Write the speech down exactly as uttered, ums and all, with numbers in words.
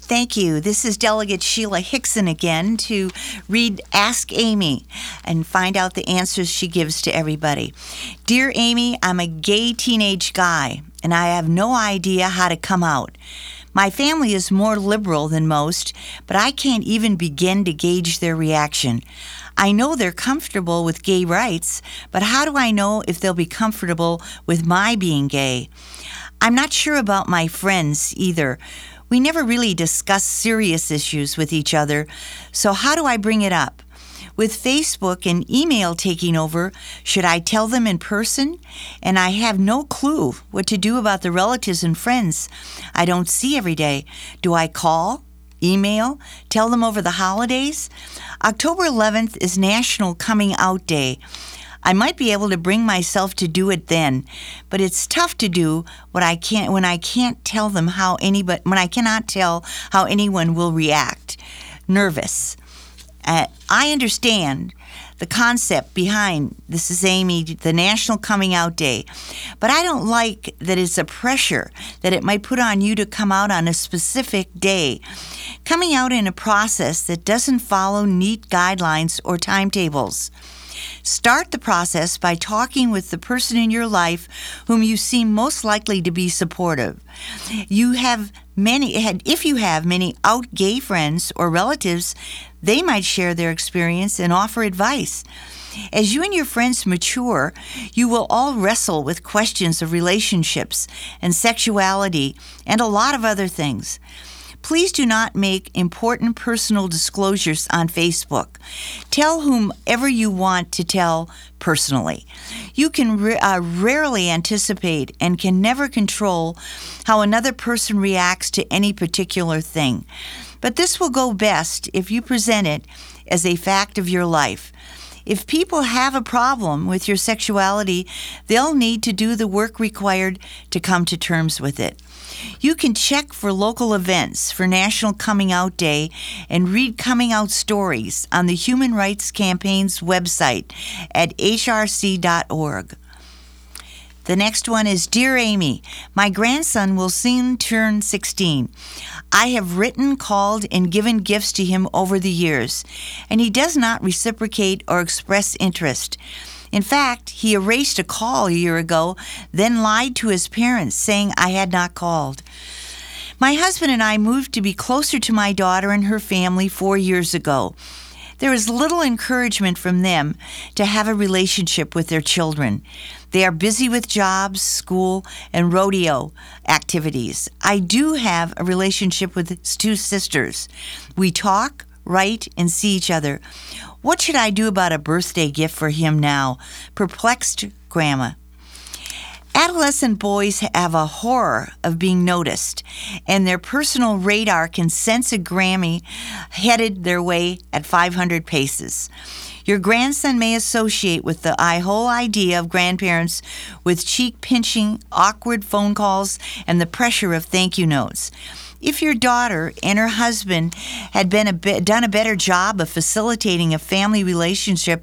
Thank you. This is Delegate Sheila Hickson again to read Ask Amy and find out the answers she gives to everybody. Dear Amy, I'm a gay teenage guy, and I have no idea how to come out. My family is more liberal than most, but I can't even begin to gauge their reaction. I know they're comfortable with gay rights, but how do I know if they'll be comfortable with my being gay? I'm not sure about my friends either. We never really discuss serious issues with each other, so how do I bring it up? With Facebook and email taking over, should I tell them in person? And I have no clue what to do about the relatives and friends I don't see every day. Do I call? Email? Tell them over the holidays? October eleventh is National Coming Out Day. I might be able to bring myself to do it then, but it's tough to do what I can't when I can't tell them how anybody when I cannot tell how anyone will react. Nervous. Uh, I understand the concept behind This is Amy, the National Coming Out Day, but I don't like that it's a pressure that it might put on you to come out on a specific day. Coming out in a process that doesn't follow neat guidelines or timetables. Start the process by talking with the person in your life whom you seem most likely to be supportive. You have many, if you have many out gay friends or relatives, they might share their experience and offer advice. As you and your friends mature, you will all wrestle with questions of relationships and sexuality and a lot of other things. Please do not make important personal disclosures on Facebook. Tell whomever you want to tell personally. You can re- uh, rarely anticipate and can never control how another person reacts to any particular thing. But this will go best if you present it as a fact of your life. If people have a problem with your sexuality, they'll need to do the work required to come to terms with it. You can check for local events for National Coming Out Day and read coming out stories on the Human Rights Campaign's website at h r c dot org. The next one is, Dear Amy, my grandson will soon turn sixteen. I have written, called, and given gifts to him over the years, and he does not reciprocate or express interest. In fact, he erased a call a year ago, then lied to his parents, saying I had not called. My husband and I moved to be closer to my daughter and her family four years ago. There is little encouragement from them to have a relationship with their children. They are busy with jobs, school, and rodeo activities. I do have a relationship with his two sisters. We talk, write, and see each other. What should I do about a birthday gift for him now? Perplexed Grandma. Adolescent boys have a horror of being noticed, and their personal radar can sense a Grammy headed their way at five hundred paces. Your grandson may associate with the whole idea of grandparents with cheek-pinching, awkward phone calls and the pressure of thank you notes. If your daughter and her husband had been a bit, done a better job of facilitating a family relationship